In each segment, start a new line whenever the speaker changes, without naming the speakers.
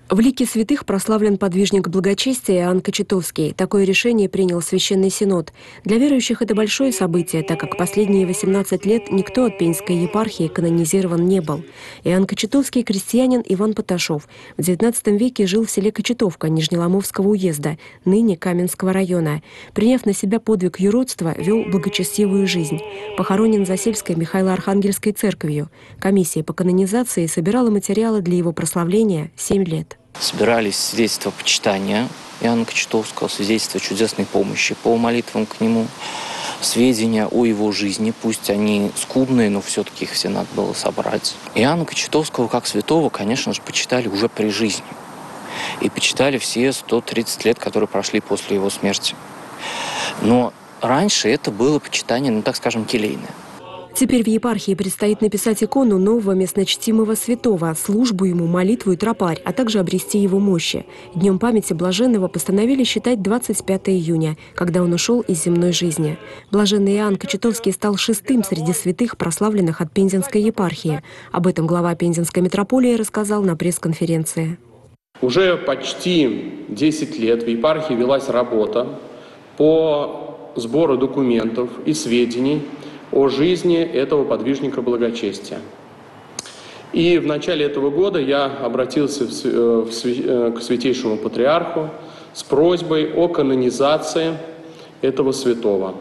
В лике святых прославлен подвижник благочестия Иоанн Кочетовский. Такое решение принял Священный Синод. Для верующих это большое событие, так как последние 18 лет никто от Пензенской епархии канонизирован не был. Иоанн Кочетовский – крестьянин Иван Поташов. В XIX веке жил в селе Кочетовка Нижнеломовского уезда, ныне Каменского района. Приняв на себя подвиг юродства, вел благочестивую жизнь. Похоронен за сельской Михаило-Архангельской церковью. Комиссия по канонизации собирала материалы для его прославления 7 лет.
Собирались свидетельства почитания Иоанна Кочетовского, свидетельства чудесной помощи по молитвам к нему, сведения о его жизни, пусть они скудные, но все-таки их все надо было собрать. Иоанна Кочетовского как святого, конечно же, почитали уже при жизни. И почитали все 130 лет, которые прошли после его смерти. Но раньше это было почитание, ну так скажем, келейное.
Теперь в епархии предстоит написать икону нового местночтимого святого, службу ему, молитву и тропарь, а также обрести его мощи. Днем памяти блаженного постановили считать 25 июня, когда он ушел из земной жизни. Блаженный Иоанн Кочетовский стал 6-м среди святых, прославленных от Пензенской епархии. Об этом глава Пензенской митрополии рассказал на пресс-конференции.
Уже почти 10 лет в епархии велась работа по сбору документов и сведений о жизни этого подвижника благочестия. И в начале этого года я обратился к Святейшему Патриарху с просьбой о канонизации этого святого.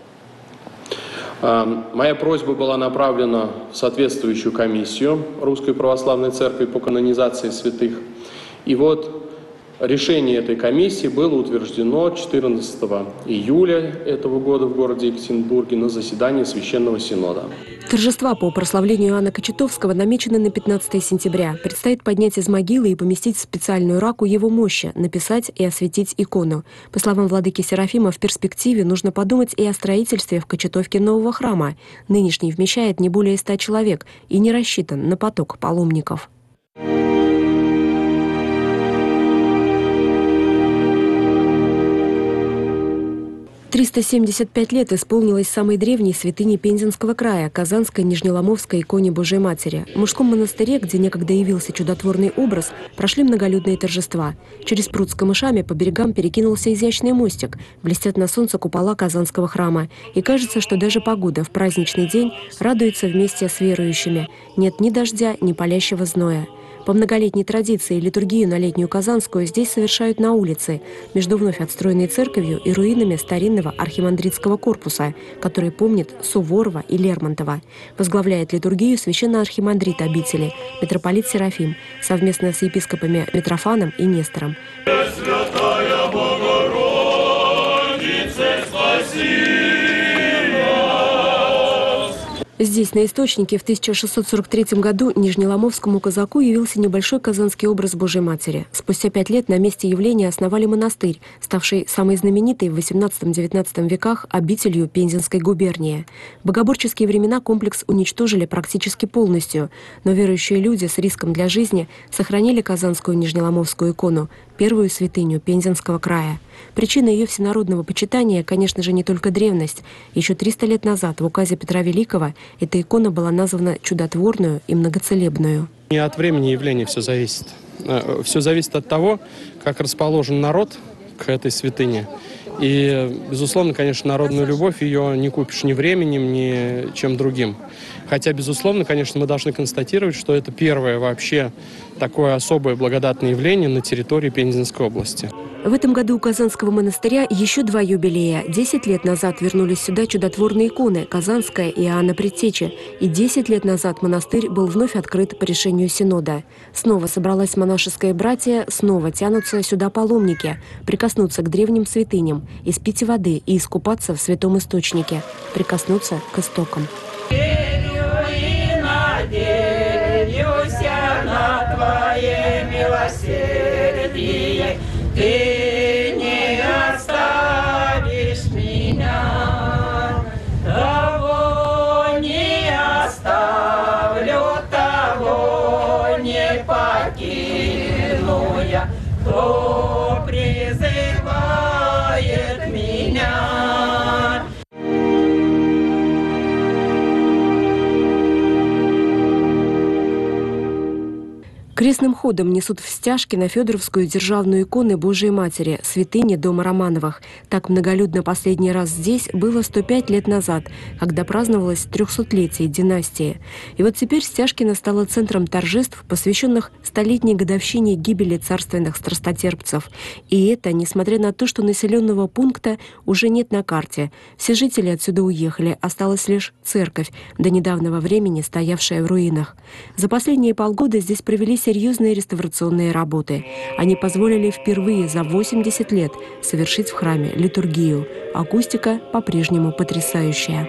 Моя просьба была направлена в соответствующую комиссию Русской Православной Церкви по канонизации святых. И вот решение этой комиссии было утверждено 14 июля этого года в городе Екатеринбурге на заседании Священного Синода.
Торжества по прославлению Иоанна Кочетовского намечены на 15 сентября. Предстоит поднять из могилы и поместить в специальную раку его мощи, написать и осветить икону. По словам владыки Серафима, в перспективе нужно подумать и о строительстве в Кочетовке нового храма. Нынешний вмещает не более 100 человек и не рассчитан на поток паломников. 375 лет исполнилось самой древней святыне Пензенского края – Казанской Нижнеломовской иконе Божией Матери. В мужском монастыре, где некогда явился чудотворный образ, прошли многолюдные торжества. Через пруд с камышами по берегам перекинулся изящный мостик, блестят на солнце купола Казанского храма. И кажется, что даже погода в праздничный день радуется вместе с верующими. Нет ни дождя, ни палящего зноя. По многолетней традиции литургию на Летнюю Казанскую здесь совершают на улице, между вновь отстроенной церковью и руинами старинного архимандритского корпуса, который помнит Суворова и Лермонтова. Возглавляет литургию священноархимандрит обители, митрополит Серафим, совместно с епископами Митрофаном и Нестором.
Пресвятая Богородице, спаси!
Здесь, на источнике, в 1643 году нижнеломовскому казаку явился небольшой казанский образ Божией Матери. Спустя 5 лет на месте явления основали монастырь, ставший самой знаменитой в XVIII-XIX веках обителью Пензенской губернии. В богоборческие времена комплекс уничтожили практически полностью, но верующие люди с риском для жизни сохранили казанскую нижнеломовскую икону, первую святыню Пензенского края. Причина ее всенародного почитания, конечно же, не только древность. Еще 300 лет назад в указе Петра Великого эта икона была названа чудотворную и многоцелебную.
Не от времени явления все зависит. Все зависит от того, как расположен народ к этой святыне. И, безусловно, конечно, народную любовь ее не купишь ни временем, ни чем другим. Хотя, безусловно, конечно, мы должны констатировать, что это первое вообще такое особое благодатное явление на территории Пензенской области.
В этом году у Казанского монастыря еще 2 юбилея. 10 лет назад вернулись сюда чудотворные иконы Казанская и Иоанна Предтечи. И 10 лет назад монастырь был вновь открыт по решению Синода. Снова собралась монашеская братья, снова тянутся сюда паломники. Прикоснуться к древним святыням, испить воды и искупаться в святом источнике. Прикоснуться к истокам.
На Твое милосердие, Ты не оставишь меня, того не оставлю, того не покину я, кто призывает меня.
Крестным ходом несут в Стяжки на Федоровскую державную икону Божией Матери, святыни дома Романовых. Так многолюдно последний раз здесь было 105 лет назад, когда праздновалось 300-летие династии. И вот теперь Стяжкино стало центром торжеств, посвященных столетней годовщине гибели царственных страстотерпцев. И это несмотря на то, что населенного пункта уже нет на карте. Все жители отсюда уехали, осталась лишь церковь, до недавнего времени стоявшая в руинах. За последние полгода здесь провели серьезные реставрационные работы. Они позволили впервые за 80 лет совершить в храме литургию. Акустика по-прежнему потрясающая.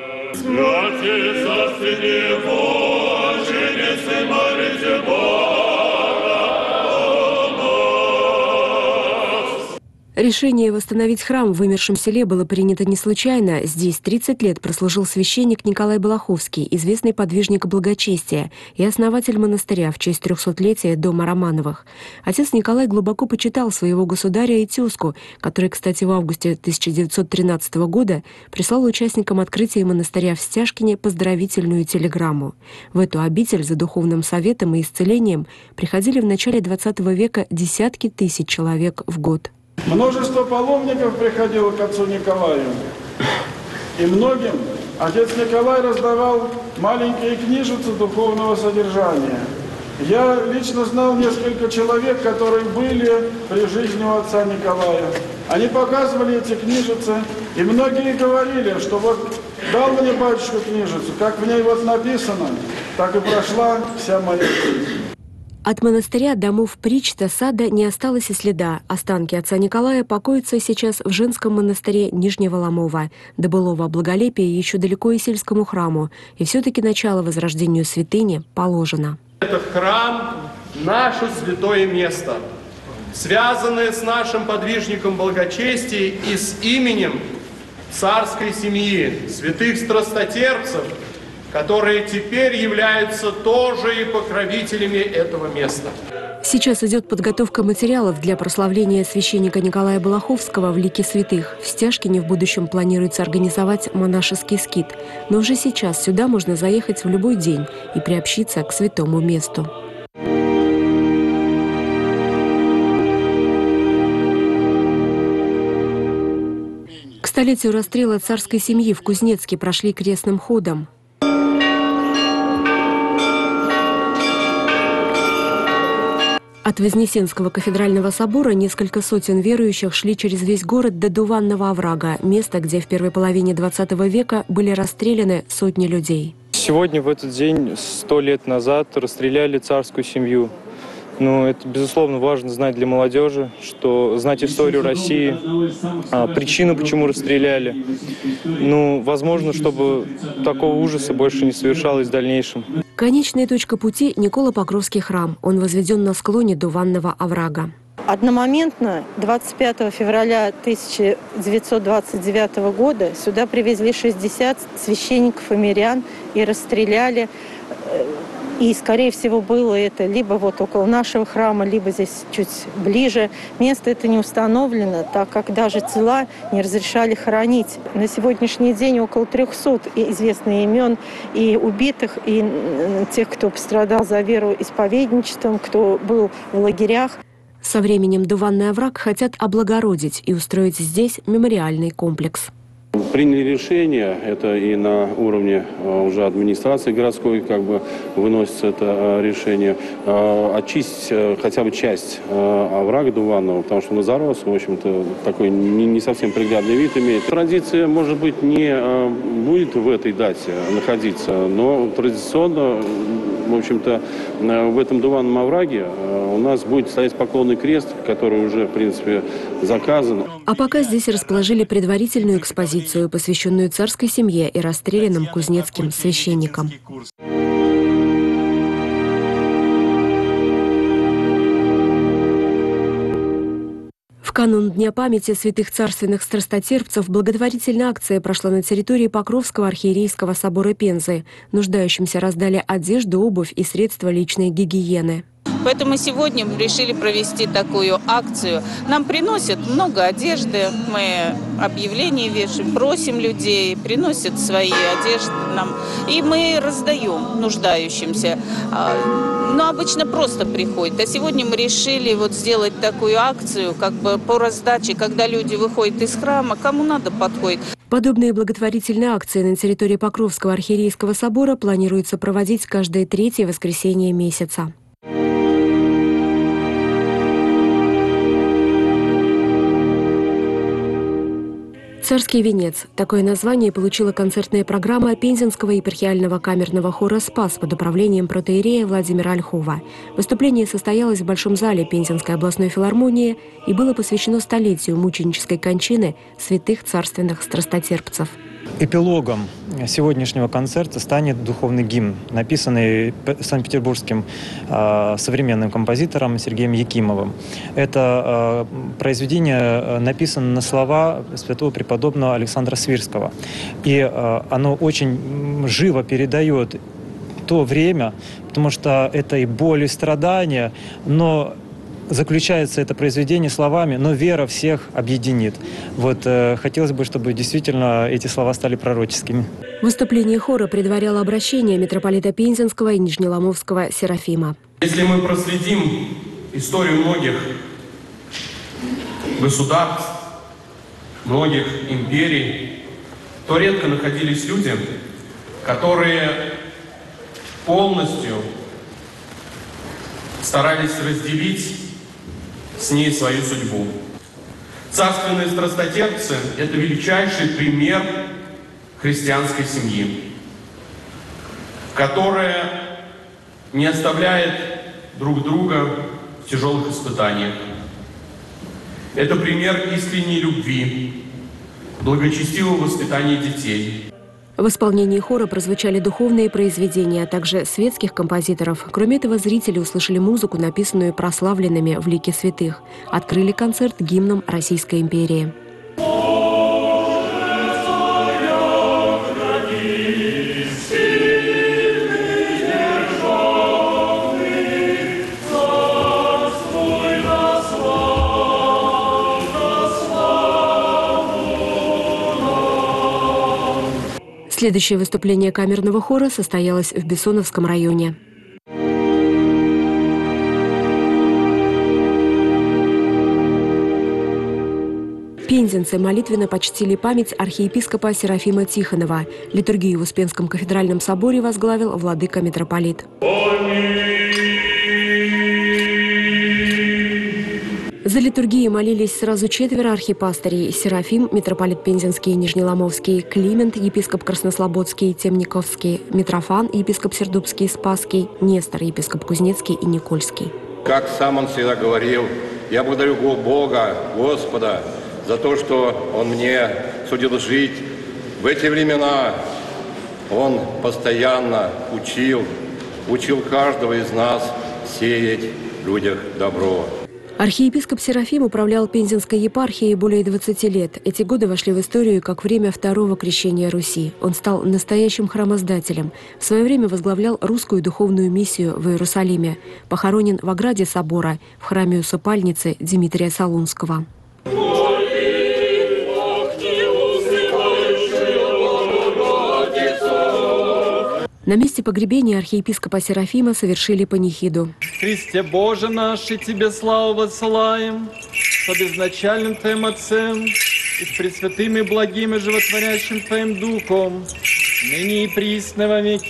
Решение восстановить храм в вымершем селе было принято не случайно. Здесь 30 лет прослужил священник Николай Балаховский, известный подвижник благочестия и основатель монастыря в честь 300-летия дома Романовых. Отец Николай глубоко почитал своего государя и тезку, который, кстати, в августе 1913 года прислал участникам открытия монастыря в Стяжкине поздравительную телеграмму. В эту обитель за духовным советом и исцелением приходили в начале XX века десятки тысяч человек в год.
Множество паломников приходило к отцу Николаю, и многим отец Николай раздавал маленькие книжицы духовного содержания. Я лично знал несколько человек, которые были при жизни у отца Николая. Они показывали эти книжицы, и многие говорили, что вот дал мне батюшка книжицу, как в ней вот написано, так и прошла вся моя жизнь.
От монастыря, домов, причта, сада не осталось и следа. Останки отца Николая покоятся сейчас в женском монастыре Нижнего Ломова. До былого благолепия еще далеко и сельскому храму. И все-таки начало возрождению святыни положено.
Этот храм – наше святое место, связанное с нашим подвижником благочестия и с именем царской семьи, святых страстотерпцев, которые теперь являются тоже и покровителями этого места.
Сейчас идет подготовка материалов для прославления священника Николая Балаховского в лике святых. В Стяжкине в будущем планируется организовать монашеский скит. Но уже сейчас сюда можно заехать в любой день и приобщиться к святому месту. К столетию расстрела царской семьи в Кузнецке прошли крестным ходом. От Вознесенского кафедрального собора несколько сотен верующих шли через весь город до Дуванного оврага, место, где в первой половине XX века были расстреляны сотни людей.
Сегодня, в этот день, 100 лет назад, расстреляли царскую семью. Ну, это, безусловно, важно знать для молодежи, что знать историю России, причину, почему расстреляли. Ну, возможно, чтобы такого ужаса больше не совершалось в дальнейшем.
Конечная точка пути – Николо-Покровский храм. Он возведен на склоне Дуванного оврага.
Одномоментно 25 февраля 1929 года сюда привезли 60 священников и мирян и расстреляли. И, скорее всего, было это либо вот около нашего храма, либо здесь чуть ближе. Место это не установлено, так как даже тела не разрешали хоронить. На сегодняшний день около 300 известных имен и убитых, и тех, кто пострадал за веру исповедничеством, кто был в лагерях.
Со временем Дуванный овраг хотят облагородить и устроить здесь мемориальный комплекс.
Приняли решение, это и на уровне уже администрации городской выносится это решение, очистить хотя бы часть оврага Дуванного, потому что он зарос, в общем-то, такой не совсем приглядный вид имеет. Традиция, может быть, не будет в этой дате находиться, но традиционно, в общем-то, в этом Дуванном овраге у нас будет стоять поклонный крест, который уже, в принципе, заказан.
А пока здесь расположили предварительную экспозицию, посвященную царской семье и расстрелянным кузнецким священникам. В канун Дня памяти святых царственных страстотерпцев благотворительная акция прошла на территории Покровского архиерейского собора Пензы. Нуждающимся раздали одежду, обувь и средства личной гигиены.
Поэтому сегодня мы решили провести такую акцию. Нам приносят много одежды, мы объявления вешаем, просим людей, приносят свои одежды нам, и мы раздаем нуждающимся. Но обычно просто приходят. А сегодня мы решили вот сделать такую акцию, как бы по раздаче, когда люди выходят из храма, кому надо, подходит.
Подобные благотворительные акции на территории Покровского архиерейского собора планируется проводить каждое 3-е воскресенье месяца. «Царский венец» – такое название получила концертная программа Пензенского епархиального камерного хора «Спас» под управлением протоиерея Владимира Ольхова. Выступление состоялось в Большом зале Пензенской областной филармонии и было посвящено столетию мученической кончины святых царственных страстотерпцев.
Эпилогом сегодняшнего концерта станет духовный гимн, написанный санкт-петербургским современным композитором Сергеем Якимовым. Это произведение написано на слова святого преподобного Александра Свирского. И оно очень живо передает то время, потому что это и боль, и страдания, но заключается это произведение словами «но вера всех объединит». Вот хотелось бы, чтобы действительно эти слова стали пророческими.
Выступление хора предваряло обращение митрополита Пензенского и Нижнеломовского Серафима.
Если мы проследим историю многих государств, многих империй, то редко находились люди, которые полностью старались разделить с ней свою судьбу. Царственные страстотерпцы – это величайший пример христианской семьи, которая не оставляет друг друга в тяжелых испытаниях. Это пример искренней любви, благочестивого воспитания детей.
В исполнении хора прозвучали духовные произведения, а также светских композиторов. Кроме этого, зрители услышали музыку, написанную прославленными в лике святых. Открыли концерт гимном Российской империи. Следующее выступление камерного хора состоялось в Бессоновском районе. Пензенцы молитвенно почтили память архиепископа Серафима Тихонова. Литургию в Успенском кафедральном соборе возглавил владыка-митрополит. За литургией молились сразу 4 архипастырей: Серафим, митрополит Пензенский и Нижнеломовский, Климент, епископ Краснослободский, Темниковский, Митрофан, епископ Сердубский, Спасский, Нестор, епископ Кузнецкий и Никольский.
Как сам он всегда говорил, я благодарю Бога, Господа, за то, что Он мне судил жить. В эти времена Он постоянно учил каждого из нас сеять в людях добро.
Архиепископ Серафим управлял Пензенской епархией более 20 лет. Эти годы вошли в историю как время второго крещения Руси. Он стал настоящим храмоздателем. В свое время возглавлял русскую духовную миссию в Иерусалиме. Похоронен в ограде собора, в храме усыпальницы Дмитрия Солунского. На месте погребения архиепископа Серафима совершили панихиду.
Христе Боже наш, и Тебе славу воссылаем, с безначальным Твоим Отцем, и с пресвятым и благим и животворящим Твоим Духом, ныне и присно во веки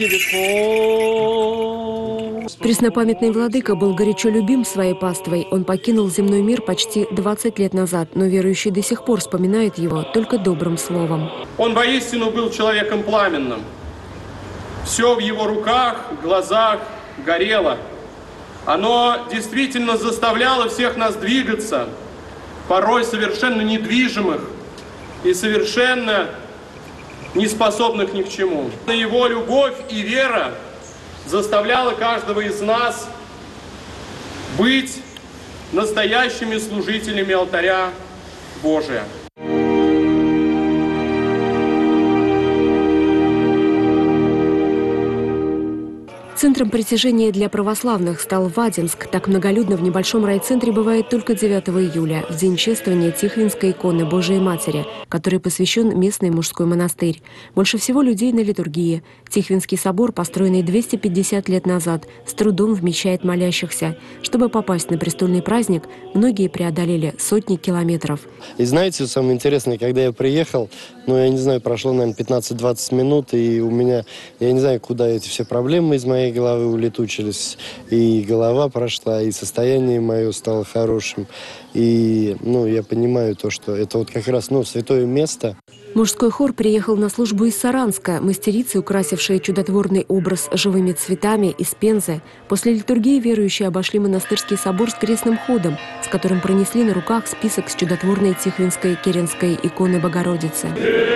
веков.
Преснопамятный владыка был горячо любим своей паствой. Он покинул земной мир почти 20 лет назад, но верующий до сих пор вспоминает его только добрым словом.
Он воистину был человеком пламенным. Все в его руках, глазах горело. Оно действительно заставляло всех нас двигаться, порой совершенно недвижимых и совершенно неспособных ни к чему. Его любовь и вера заставляла каждого из нас быть настоящими служителями алтаря Божия.
Центром притяжения для православных стал Вадинск. Так многолюдно в небольшом райцентре бывает только 9 июля, в день чествования Тихвинской иконы Божией Матери, который посвящен местный мужской монастырь. Больше всего людей на литургии. Тихвинский собор, построенный 250 лет назад, с трудом вмещает молящихся. Чтобы попасть на престольный праздник, многие преодолели сотни километров.
И знаете, самое интересное, когда я приехал, я не знаю, прошло, наверное, 15-20 минут, и у меня, я не знаю, куда эти все проблемы из моей головы улетучились, и голова прошла, и состояние мое стало хорошим. И, я понимаю то, что это вот как раз, святое место.
Мужской хор приехал на службу из Саранска. Мастерицы, украсившие чудотворный образ живыми цветами из Пензы, после литургии верующие обошли монастырский собор с крестным ходом, с которым пронесли на руках список с чудотворной Тихвинской Керенской иконы Богородицы.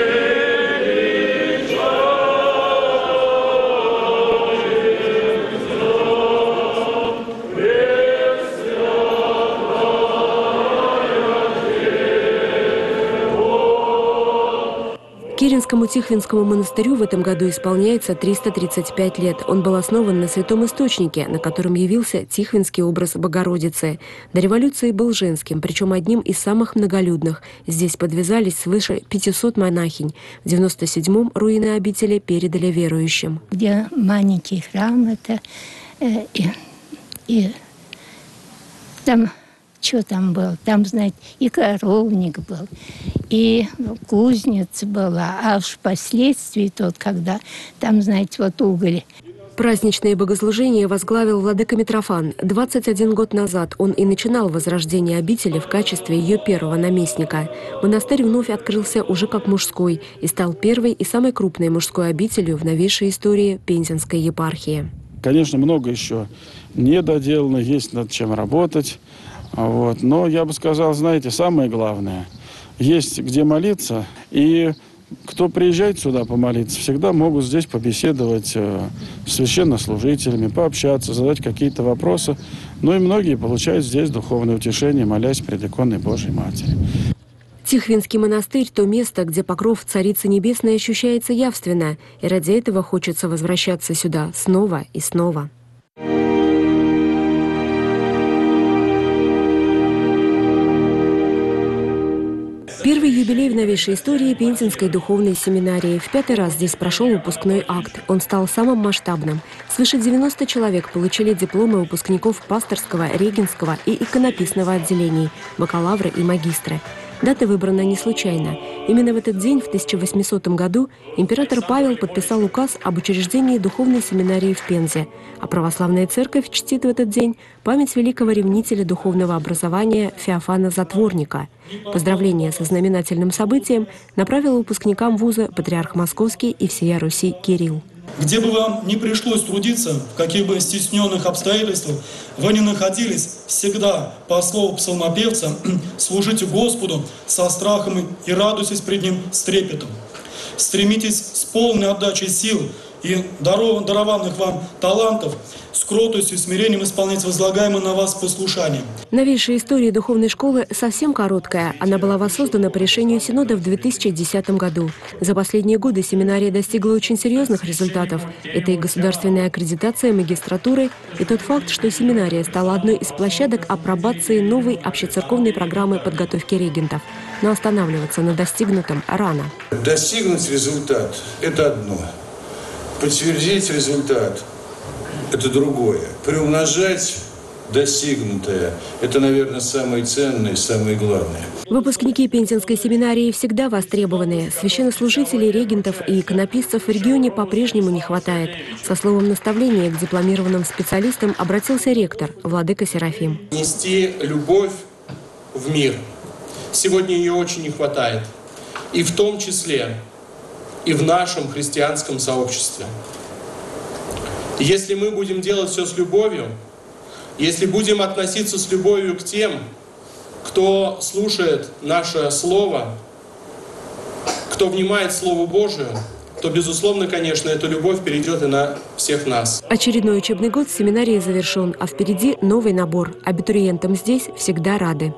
Керенскому Тихвинскому монастырю в этом году исполняется 335 лет. Он был основан на святом источнике, на котором явился Тихвинский образ Богородицы. До революции был женским, причем одним из самых многолюдных. Здесь подвязались свыше 500 монахинь. В 97-м руины обители передали верующим.
Где маленький храм, это и там... Что там было? Там, знаете, и коровник был, и кузница была. А уж впоследствии когда там, знаете, уголь.
Праздничные богослужения возглавил владыка Митрофан. 21 год назад он и начинал возрождение обители в качестве ее первого наместника. Монастырь вновь открылся уже как мужской и стал первой и самой крупной мужской обителью в новейшей истории Пензенской епархии.
Конечно, много еще недоделано, есть над чем работать. Но я бы сказал, знаете, самое главное, есть где молиться, и кто приезжает сюда помолиться, всегда могут здесь побеседовать с священнослужителями, пообщаться, задать какие-то вопросы. И многие получают здесь духовное утешение, молясь пред иконой Божьей Матери.
Тихвинский монастырь – то место, где покров Царицы Небесной ощущается явственно, и ради этого хочется возвращаться сюда снова и снова. Первый юбилей в новейшей истории Пензенской духовной семинарии. В 5-й раз здесь прошел выпускной акт. Он стал самым масштабным. Свыше 90 человек получили дипломы выпускников пасторского, регенского и иконописного отделений, бакалавры и магистры. Дата выбрана не случайно. Именно в этот день, в 1800 году, император Павел подписал указ об учреждении духовной семинарии в Пензе, а православная церковь чтит в этот день память великого ревнителя духовного образования Феофана Затворника. Поздравления со знаменательным событием направил выпускникам вуза патриарх Московский и всея Руси Кирилл.
Где бы вам ни пришлось трудиться, в каких бы стесненных обстоятельствах вы ни находились, всегда, по слову псалмопевца, служите Господу со страхом и радуйтесь пред Ним с трепетом. Стремитесь с полной отдачей сил и дарованных вам талантов с кротостью и смирением исполнять возлагаемое на вас послушание.
Новейшая история духовной школы совсем короткая. Она была воссоздана по решению Синода в 2010 году. За последние годы семинария достигла очень серьезных результатов. Это и государственная аккредитация магистратуры, и тот факт, что семинария стала одной из площадок апробации новой общецерковной программы подготовки регентов. Но останавливаться на достигнутом рано.
Достигнуть результат – это одно. Подтвердить результат – это другое. Приумножать достигнутое – это, наверное, самое ценное и самое главное.
Выпускники Пензенской семинарии всегда востребованы. Священнослужителей, регентов и иконописцев в регионе по-прежнему не хватает. Со словом наставления к дипломированным специалистам обратился ректор, владыка Серафим.
Нести любовь в мир. Сегодня ее очень не хватает. И в том числе и в нашем христианском сообществе. Если мы будем делать все с любовью, если будем относиться с любовью к тем, кто слушает наше Слово, кто внимает Слову Божию, то, безусловно, конечно, эта любовь перейдет и на всех нас.
Очередной учебный год в семинарии завершен, а впереди новый набор. Абитуриентам здесь всегда рады.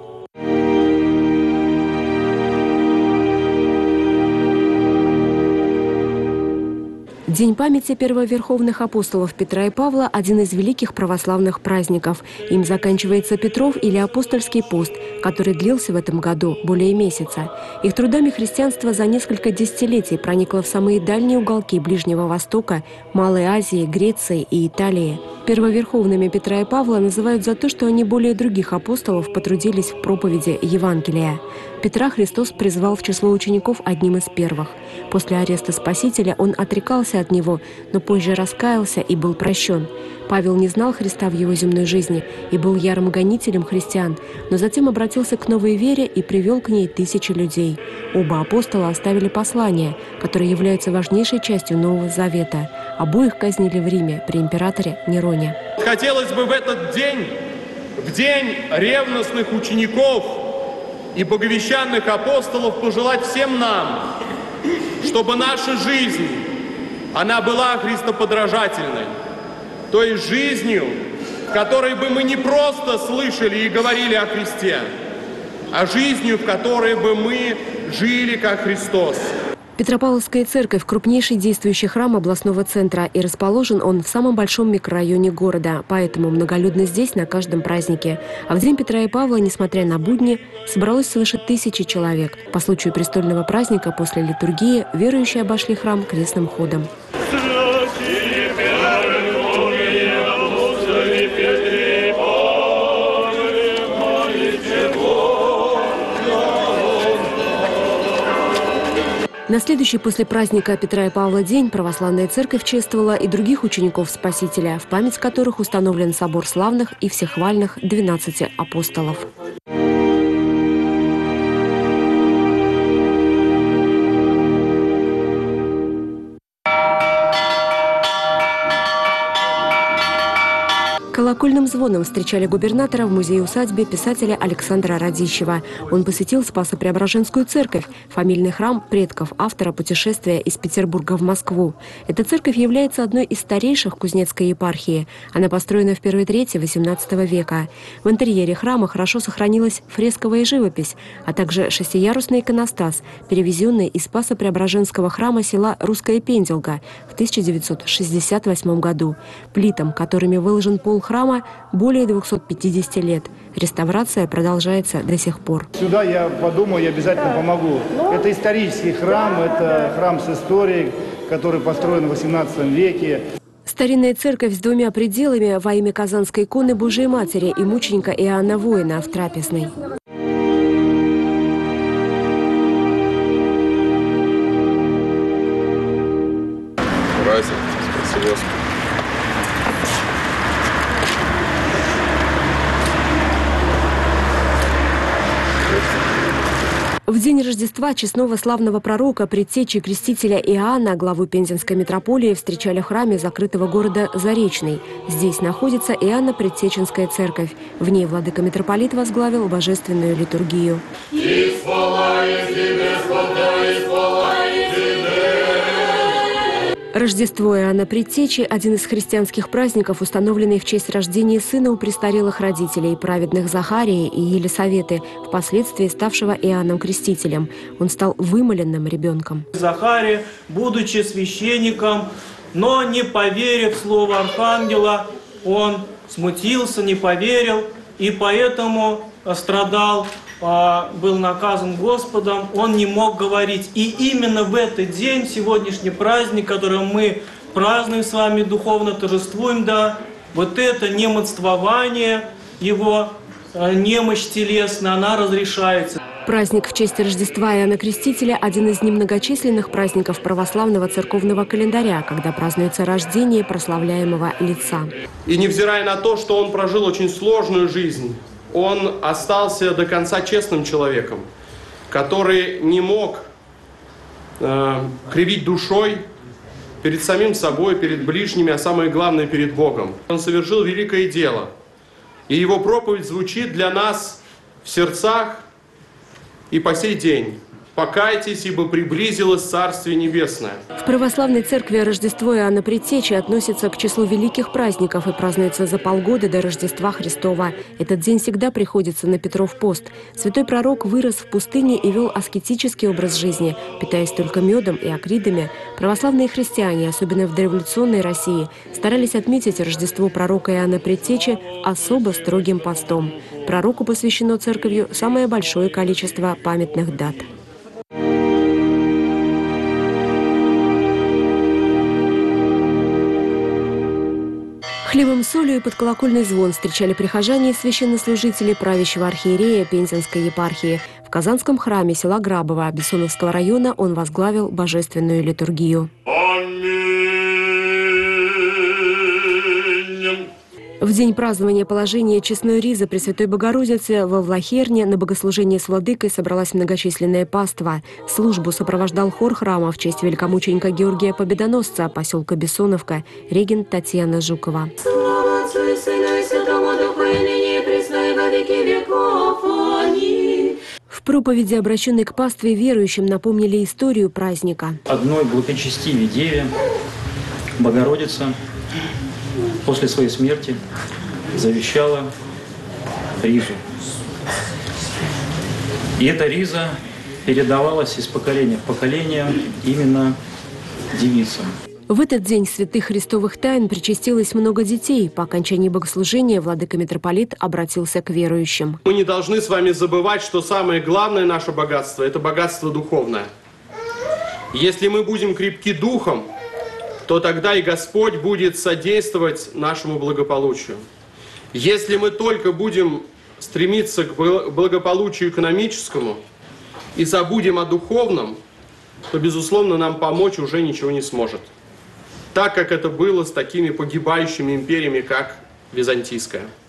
День памяти первоверховных апостолов Петра и Павла – один из великих православных праздников. Им заканчивается Петров или апостольский пост, который длился в этом году более месяца. Их трудами христианство за несколько десятилетий проникло в самые дальние уголки Ближнего Востока, Малой Азии, Греции и Италии. Первоверховными Петра и Павла называют за то, что они более других апостолов потрудились в проповеди Евангелия. Петра Христос призвал в число учеников одним из первых. После ареста Спасителя он отрекался от него, но позже раскаялся и был прощен. Павел не знал Христа в его земной жизни и был ярым гонителем христиан, но затем обратился к новой вере и привел к ней тысячи людей. Оба апостола оставили послания, которые являются важнейшей частью Нового Завета. Обоих казнили в Риме при императоре Нероне.
Хотелось бы в этот день, в день ревностных учеников и боговещанных апостолов, пожелать всем нам, чтобы наша жизнь, она была христоподражательной, то есть жизнью, в которой бы мы не просто слышали и говорили о Христе, а жизнью, в которой бы мы жили как Христос.
Петропавловская церковь – крупнейший действующий храм областного центра, и расположен он в самом большом микрорайоне города, поэтому многолюдно здесь на каждом празднике. А в день Петра и Павла, несмотря на будни, собралось свыше 1000 человек. По случаю престольного праздника после литургии верующие обошли храм крестным ходом. На следующий после праздника Петра и Павла день православная церковь чествовала и других учеников Спасителя, в память которых установлен собор славных и всехвальных 12 апостолов. Колокольным звоном встречали губернатора в музее-усадьбе писателя Александра Радищева. Он посетил Спасо-Преображенскую церковь, фамильный храм предков автора путешествия из Петербурга в Москву. Эта церковь является одной из старейших Кузнецкой епархии. Она построена в первой трети XVIII века. В интерьере храма хорошо сохранилась фресковая живопись, а также шестиярусный иконостас, перевезенный из Спасо-Преображенского храма села Русская Пенделга в 1968 году. Плитам, которыми выложен пол храма, более 250 лет. Реставрация продолжается до сих пор.
Сюда я подумаю, я обязательно помогу. Это исторический храм, это храм с историей, который построен в XVIII веке.
Старинная церковь с двумя пределами во имя Казанской иконы Божией Матери и мученика Иоанна Воина в трапезной. В день Рождества честного славного пророка, предтечи крестителя Иоанна, главу Пензенской митрополии, встречали в храме закрытого города Заречный. Здесь находится Иоанно-Предтеченская церковь. В ней владыка-митрополит возглавил божественную литургию. Рождество Иоанна Предтечи – один из христианских праздников, установленный в честь рождения сына у престарелых родителей, праведных Захарии и Елисаветы, впоследствии ставшего Иоанном Крестителем. Он стал вымоленным ребенком.
Захарий, будучи священником, но не поверив слову архангела, он смутился, не поверил и поэтому страдал, был наказан Господом, он не мог говорить. И именно в этот день, сегодняшний праздник, который мы празднуем с вами, духовно торжествуем, да, вот это немощствование, его немощь телесная, она разрешается.
Праздник в честь Рождества Иоанна Крестителя – один из немногочисленных праздников православного церковного календаря, когда празднуется рождение прославляемого лица.
И невзирая на то, что он прожил очень сложную жизнь, он остался до конца честным человеком, который не мог кривить душой перед самим собой, перед ближними, а самое главное, перед Богом. Он совершил великое дело, и его проповедь звучит для нас в сердцах и по сей день. покайтесь, ибо приблизилось Царствие Небесное.
В православной церкви Рождество Иоанна Предтечи относится к числу великих праздников и празднуется за полгода до Рождества Христова. Этот день всегда приходится на Петров пост. Святой пророк вырос в пустыне и вел аскетический образ жизни, питаясь только медом и акридами. Православные христиане, особенно в дореволюционной России, старались отметить Рождество пророка Иоанна Предтечи особо строгим постом. Пророку посвящено церковью самое большое количество памятных дат. Хлебом, солью и под колокольный звон встречали прихожане и священнослужители правящего архиерея Пензенской епархии. В Казанском храме села Грабово Бессоновского района он возглавил божественную литургию. В день празднования положения честной ризы Пресвятой Богородицы во Влахерне на богослужение с владыкой собралась многочисленная паства. Службу сопровождал хор храма в честь великомученика Георгия Победоносца поселка Бессоновка, регент Татьяна Жукова.
Слава Отцу и Сыну и Святому Духу, и ныне и присно и во веки веков. Аминь.
В проповеди, обращенной к пастве верующим, напомнили историю праздника.
Одной благочестивой деве Богородица после своей смерти завещала ризу. И эта риза передавалась из поколения в поколение именно девицам.
В этот день святых христовых тайн причастилось много детей. По окончании богослужения владыка-митрополит обратился к верующим.
Мы не должны с вами забывать, что самое главное наше богатство – это богатство духовное. Если мы будем крепки духом, то тогда и Господь будет содействовать нашему благополучию. Если мы только будем стремиться к благополучию экономическому и забудем о духовном, то, безусловно, нам помочь уже ничего не сможет. Так как это было с такими погибающими империями, как Византийская.